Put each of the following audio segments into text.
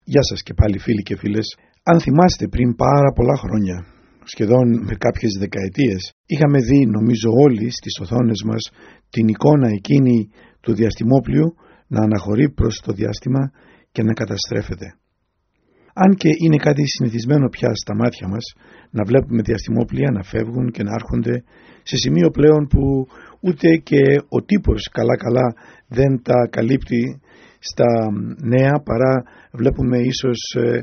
Γεια σας και πάλι φίλοι και φίλες. Αν θυμάστε, πριν πάρα πολλά χρόνια, σχεδόν με κάποιες δεκαετίες, είχαμε δει νομίζω όλοι στις οθόνες μας την εικόνα εκείνη του διαστημόπλοιου να αναχωρεί προς το διάστημα και να καταστρέφεται. Αν και είναι κάτι συνηθισμένο πια στα μάτια μας να βλέπουμε διαστημόπλοια να φεύγουν και να έρχονται σε σημείο πλέον που ούτε και ο τύπος καλά δεν τα καλύπτει στα νέα, παρά βλέπουμε ίσως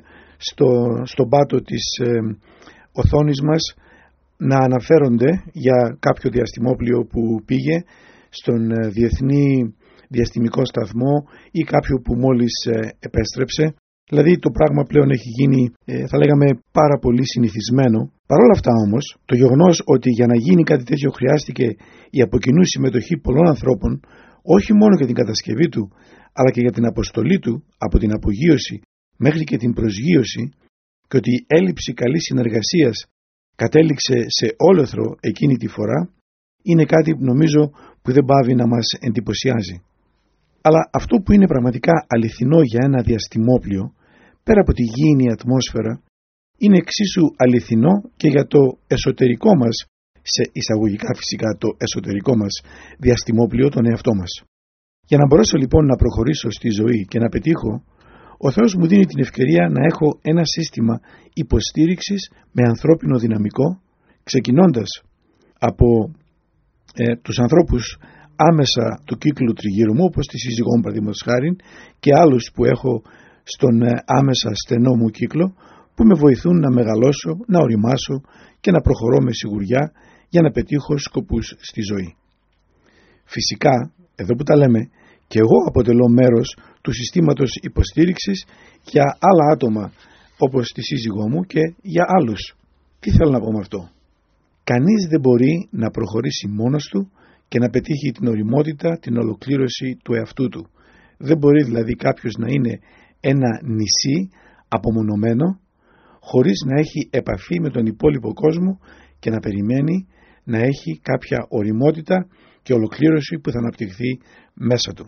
στον πάτο της οθόνης μας να αναφέρονται για κάποιο διαστημόπλοιο που πήγε στον Διεθνή Διαστημικό Σταθμό ή κάποιο που μόλις επέστρεψε. Δηλαδή το πράγμα πλέον έχει γίνει, θα λέγαμε, πάρα πολύ συνηθισμένο. Παρ' όλα αυτά όμως, το γεγονός ότι για να γίνει κάτι τέτοιο χρειάστηκε η από κοινού συμμετοχή πολλών ανθρώπων, όχι μόνο για την κατασκευή του, αλλά και για την αποστολή του, από την απογείωση μέχρι και την προσγείωση, και ότι η έλλειψη καλής συνεργασίας κατέληξε σε όλεθρο εκείνη τη φορά, είναι κάτι που νομίζω που δεν πάβει να μας εντυπωσιάζει. Αλλά αυτό που είναι πραγματικά αληθινό για ένα διαστημόπλοιο, πέρα από τη γήινη ατμόσφαιρα, είναι εξίσου αληθινό και για το εσωτερικό μας, σε εισαγωγικά φυσικά το εσωτερικό μας διαστημόπλοιο, τον εαυτό μας. Για να μπορέσω λοιπόν να προχωρήσω στη ζωή και να πετύχω, ο Θεός μου δίνει την ευκαιρία να έχω ένα σύστημα υποστήριξης με ανθρώπινο δυναμικό, ξεκινώντας από τους ανθρώπους άμεσα του κύκλου τριγύρω μου, όπως τη σύζυγό μου παραδείγματος χάριν, και άλλους που έχω στον άμεσα στενό μου κύκλο, που με βοηθούν να μεγαλώσω, να οριμάσω και να προχωρώ με σιγουριά για να πετύχω σκοπούς στη ζωή. Φυσικά, εδώ που τα λέμε, και εγώ αποτελώ μέρος του συστήματος υποστήριξης για άλλα άτομα όπως τη σύζυγό μου και για άλλους. Τι θέλω να πω με αυτό? Κανείς δεν μπορεί να προχωρήσει μόνος του και να πετύχει την ωριμότητα, την ολοκλήρωση του εαυτού του. Δεν μπορεί δηλαδή κάποιος να είναι ένα νησί απομονωμένο, χωρίς να έχει επαφή με τον υπόλοιπο κόσμο και να περιμένει να έχει κάποια ωριμότητα και ολοκλήρωση που θα αναπτυχθεί μέσα του.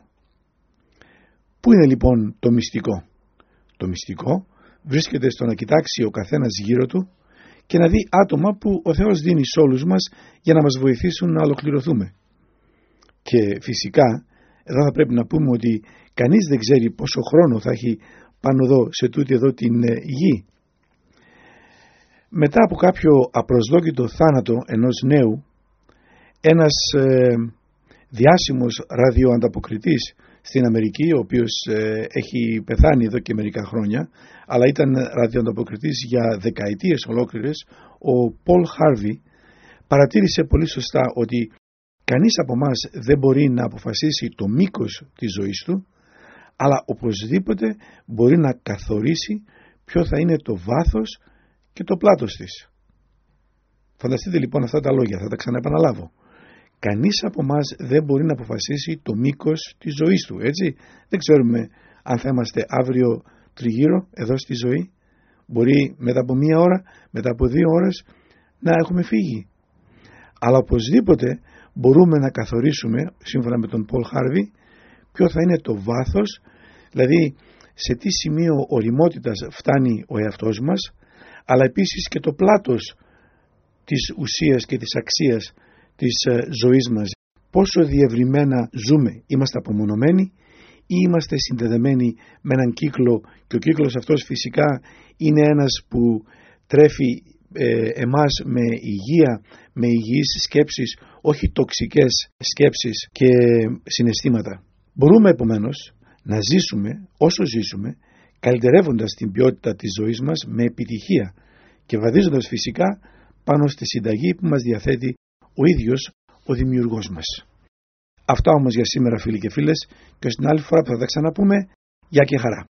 Πού είναι λοιπόν το μυστικό? Το μυστικό βρίσκεται στο να κοιτάξει ο καθένας γύρω του και να δει άτομα που ο Θεός δίνει σε όλους μας για να μας βοηθήσουν να ολοκληρωθούμε. Και φυσικά εδώ θα πρέπει να πούμε ότι κανείς δεν ξέρει πόσο χρόνο θα έχει πάνω εδώ σε τούτη εδώ την γη. Μετά από κάποιο απροσδόκητο θάνατο ενός νέου, ένας διάσημος ραδιοανταποκριτής στην Αμερική, ο οποίος έχει πεθάνει εδώ και μερικά χρόνια, αλλά ήταν ραδιοανταποκριτής για δεκαετίες ολόκληρες, ο Πολ Χάρβι, παρατήρησε πολύ σωστά ότι κανείς από εμάς δεν μπορεί να αποφασίσει το μήκος της ζωής του, αλλά οπωσδήποτε μπορεί να καθορίσει ποιο θα είναι το βάθος και το πλάτος της. Φανταστείτε λοιπόν αυτά τα λόγια, θα τα ξαναεπαναλάβω. Κανείς από εμάς δεν μπορεί να αποφασίσει το μήκος της ζωής του, έτσι. Δεν ξέρουμε αν θα είμαστε αύριο τριγύρω εδώ στη ζωή. Μπορεί μετά από 1 ώρα, μετά από 2 ώρες να έχουμε φύγει. Αλλά οπωσδήποτε μπορούμε να καθορίσουμε, σύμφωνα με τον Πολ Χάρβι, ποιο θα είναι το βάθος, δηλαδή σε τι σημείο ωριμότητας φτάνει ο εαυτός μας, αλλά επίσης και το πλάτος της ουσίας και της αξίας της ζωής μας. Πόσο διευρυμένα ζούμε, είμαστε απομονωμένοι ή είμαστε συνδεδεμένοι με έναν κύκλο, και ο κύκλος αυτός φυσικά είναι ένας που τρέφει εμάς με υγεία, με υγιείς σκέψεις, όχι τοξικές σκέψεις και συναισθήματα. Μπορούμε επομένως να ζήσουμε όσο ζήσουμε, καλυτερεύοντας την ποιότητα της ζωής μας με επιτυχία και βαδίζοντας φυσικά πάνω στη συνταγή που μας διαθέτει ο ίδιος ο δημιουργός μας. Αυτά όμως για σήμερα, φίλοι και φίλες, και ως την άλλη φορά που θα τα ξαναπούμε, γεια και χαρά.